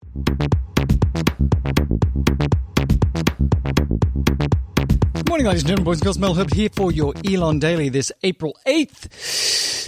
Good morning, ladies and gentlemen, boys and girls. Mel Herbert here for your Elon Daily this April 8th,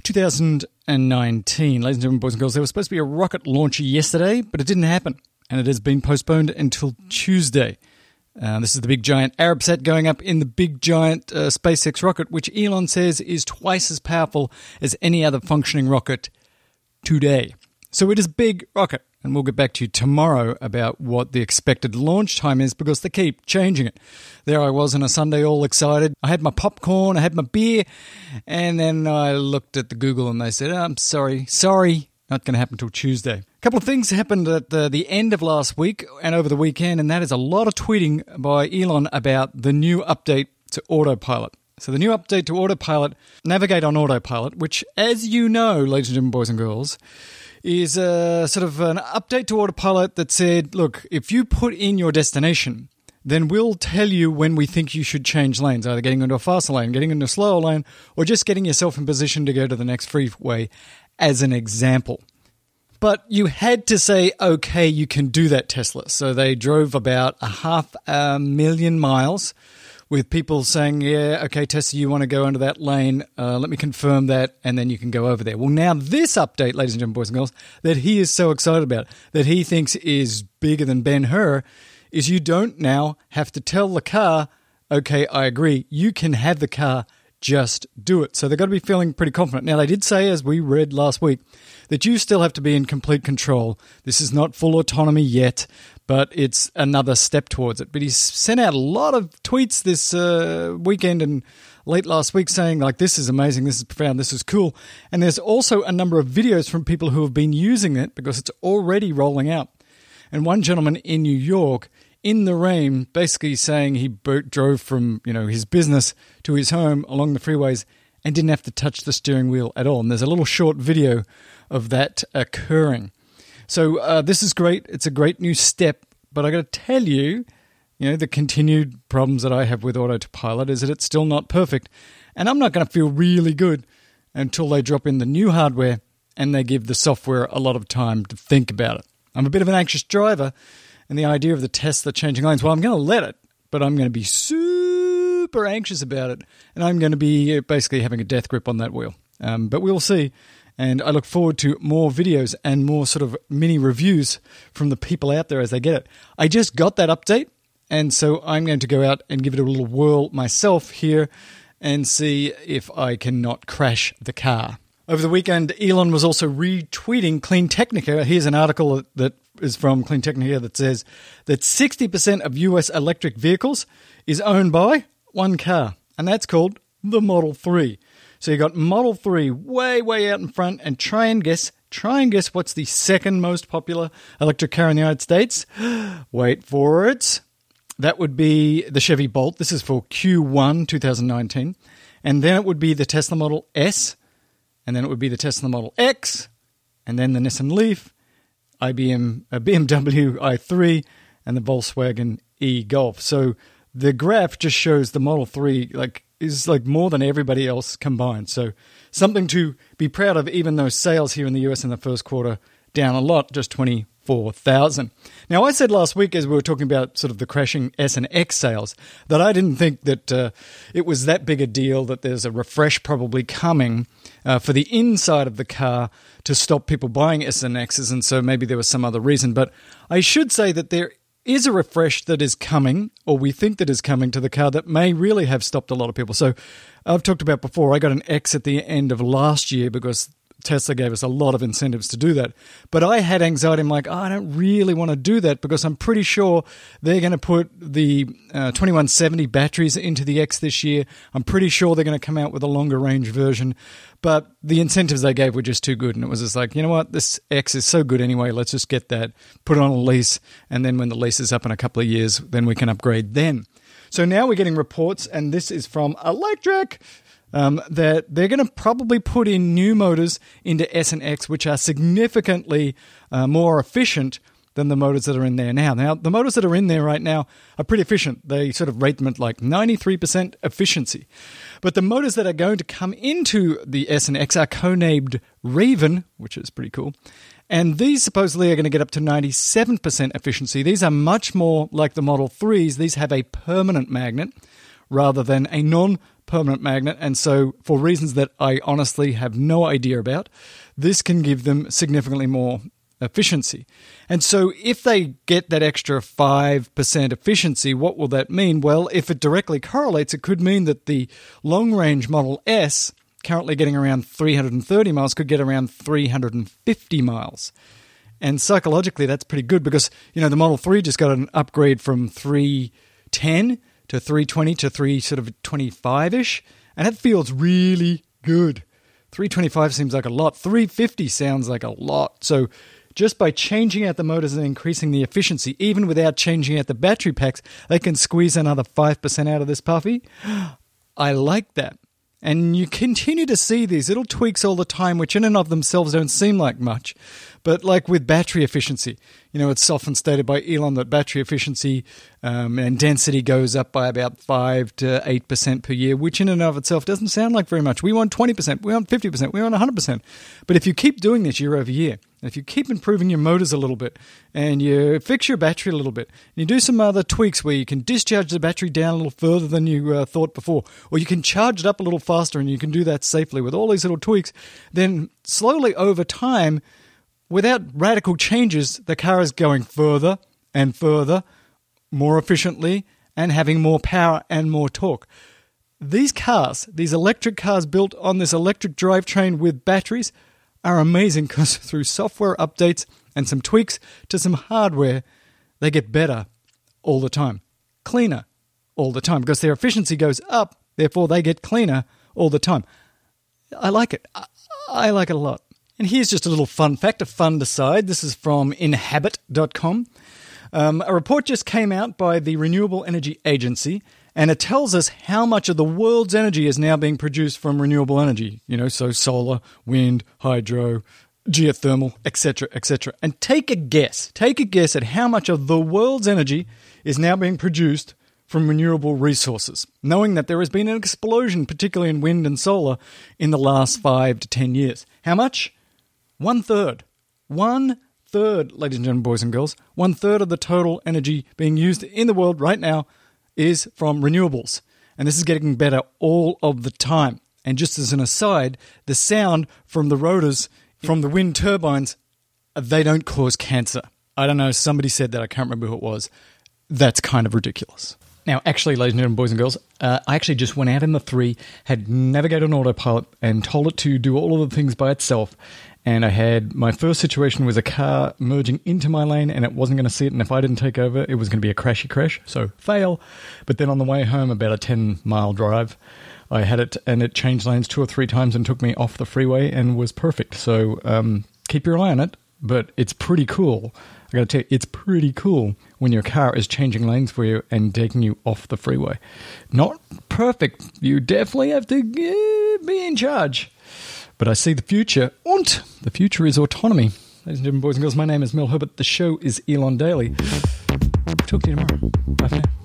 2019. Ladies and gentlemen, boys and girls, there was supposed to be a rocket launch yesterday, but it didn't happen, and it has been postponed until Tuesday. This is the big giant Arabsat going up in the big giant SpaceX rocket, which Elon says is twice as powerful as any other functioning rocket today. So it is a big rocket, and we'll get back to you tomorrow about what the expected launch time is because they keep changing it. There I was on a Sunday all excited. I had my popcorn, I had my beer, and then I looked at the Google and they said, I'm sorry, not going to happen until Tuesday. A couple of things happened at the end of last week and over the weekend, and that is a lot of tweeting by Elon about the new update to Autopilot. So the new update to Autopilot, Navigate on Autopilot, which, as you know, ladies and gentlemen, boys and girls, is sort of an update to Autopilot that said, look, if you put in your destination, then we'll tell you when we think you should change lanes, either getting into a faster lane, getting into a slower lane, or just getting yourself in position to go to the next freeway, as an example. But you had to say, okay, you can do that, Tesla. So they drove about 500,000 miles with people saying, yeah, okay, Tesla, you want to go under that lane. Let me confirm that, and then you can go over there. Well, now this update, ladies and gentlemen, boys and girls, that he is so excited about, that he thinks is bigger than Ben-Hur, is you don't now have to tell the car, okay, I agree, you can have the car, just do it. So they've got to be feeling pretty confident. Now, they did say, as we read last week, that you still have to be in complete control. This is not full autonomy yet, but it's another step towards it. But he's sent out a lot of tweets this weekend and late last week saying, like, this is amazing, this is profound, this is cool. And there's also a number of videos from people who have been using it because it's already rolling out. And one gentleman in New York, in the rain, basically saying he drove from his business to his home along the freeways and didn't have to touch the steering wheel at all. And there's a little short video of that occurring. So this is great. It's a great new step. But I got to tell you, the continued problems that I have with Autopilot is that it's still not perfect. And I'm not going to feel really good until they drop in the new hardware and they give the software a lot of time to think about it. I'm a bit of an anxious driver, and the idea of the Tesla changing lanes, well, I'm going to let it, but I'm going to be super anxious about it, and I'm going to be basically having a death grip on that wheel. But we'll see, and I look forward to more videos and more sort of mini reviews from the people out there as they get it. I just got that update, and so I'm going to go out and give it a little whirl myself here and see if I cannot crash the car. Over the weekend, Elon was also retweeting Clean Technica. Here's an article that is from Clean Technica that says that 60% of US electric vehicles is owned by one car, and that's called the Model 3. So you got Model 3 way out in front, and try and guess what's the second most popular electric car in the United States? Wait for it. That would be the Chevy Bolt. This is for Q1 2019. And then it would be the Tesla Model S, and then it would be the Tesla Model X, and then the Nissan Leaf, BMW i3, and the Volkswagen e-Golf. So the graph just shows the Model 3 is more than everybody else combined. So something to be proud of, even though sales here in the US in the first quarter down a lot, just 24,000. Now, I said last week, as we were talking about sort of the crashing S and X sales, that I didn't think that it was that big a deal, that there's a refresh probably coming for the inside of the car to stop people buying S and Xs, and so maybe there was some other reason. But I should say that there is a refresh that is coming, or we think that is coming to the car, that may really have stopped a lot of people. So I've talked about before, I got an X at the end of last year because Tesla gave us a lot of incentives to do that. But I had anxiety. I'm like, I don't really want to do that because I'm pretty sure they're going to put the 2170 batteries into the X this year. I'm pretty sure they're going to come out with a longer range version. But the incentives they gave were just too good. And it was just like, you know what? This X is so good anyway. Let's just get that, put it on a lease. And then when the lease is up in a couple of years, then we can upgrade then. So now we're getting reports, and this is from Electrek, that they're going to probably put in new motors into S and X, which are significantly more efficient than the motors that are in there now. Now, the motors that are in there right now are pretty efficient. They sort of rate them at like 93% efficiency. But the motors that are going to come into the S and X are codenamed Raven, which is pretty cool. And these supposedly are going to get up to 97% efficiency. These are much more like the Model 3s. These have a permanent magnet rather than a non-permanent magnet. And so for reasons that I honestly have no idea about, this can give them significantly more efficiency. And so if they get that extra 5% efficiency, what will that mean? Well, if it directly correlates, it could mean that the long-range Model S, currently getting around 330 miles, could get around 350 miles. And psychologically, that's pretty good because, the Model 3 just got an upgrade from 310 to 320 to 325-ish, and it feels really good. 325 seems like a lot. 350 sounds like a lot. So just by changing out the motors and increasing the efficiency, even without changing out the battery packs, they can squeeze another 5% out of this puppy. I like that. And you continue to see these little tweaks all the time, which in and of themselves don't seem like much. But like with battery efficiency, it's often stated by Elon that battery efficiency and density goes up by about 5 to 8% per year, which in and of itself doesn't sound like very much. We want 20%, we want 50%, we want 100%. But if you keep doing this year over year, if you keep improving your motors a little bit and you fix your battery a little bit and you do some other tweaks where you can discharge the battery down a little further than you thought before, or you can charge it up a little faster and you can do that safely with all these little tweaks, then slowly over time, without radical changes, the car is going further and further, more efficiently, and having more power and more torque. These cars, these electric cars built on this electric drivetrain with batteries, are amazing because through software updates and some tweaks to some hardware, they get better all the time, cleaner all the time, because their efficiency goes up, therefore they get cleaner all the time. I like it. I like it a lot. And here's just a little fun fact, a fun aside. This is from Inhabit.com. A report just came out by the Renewable Energy Agency, and it tells us how much of the world's energy is now being produced from renewable energy. So solar, wind, hydro, geothermal, etc., etc. And take a guess at how much of the world's energy is now being produced from renewable resources, knowing that there has been an explosion, particularly in wind and solar, in the last 5 to 10 years. How much? 1/3. 1/3, ladies and gentlemen, boys and girls. 1/3 of the total energy being used in the world right now is from renewables. And this is getting better all of the time. And just as an aside, the sound from the rotors, from the wind turbines, they don't cause cancer. I don't know, somebody said that, I can't remember who it was. That's kind of ridiculous. Now, actually, ladies and gentlemen, boys and girls, I actually just went out in the 3, had navigated on autopilot and told it to do all of the things by itself. And I had, my first situation was a car merging into my lane and it wasn't going to see it. And if I didn't take over, it was going to be a crashy crash. So fail. But then on the way home, about a 10-mile drive, I had it and it changed lanes 2 or 3 times and took me off the freeway and was perfect. So keep your eye on it. But it's pretty cool. I got to tell you, it's pretty cool when your car is changing lanes for you and taking you off the freeway. Not perfect. You definitely have to be in charge. But I see the future, and the future is autonomy. Ladies and gentlemen, boys and girls, my name is Mel Herbert. The show is Elon Daily. Talk to you tomorrow. Bye for now.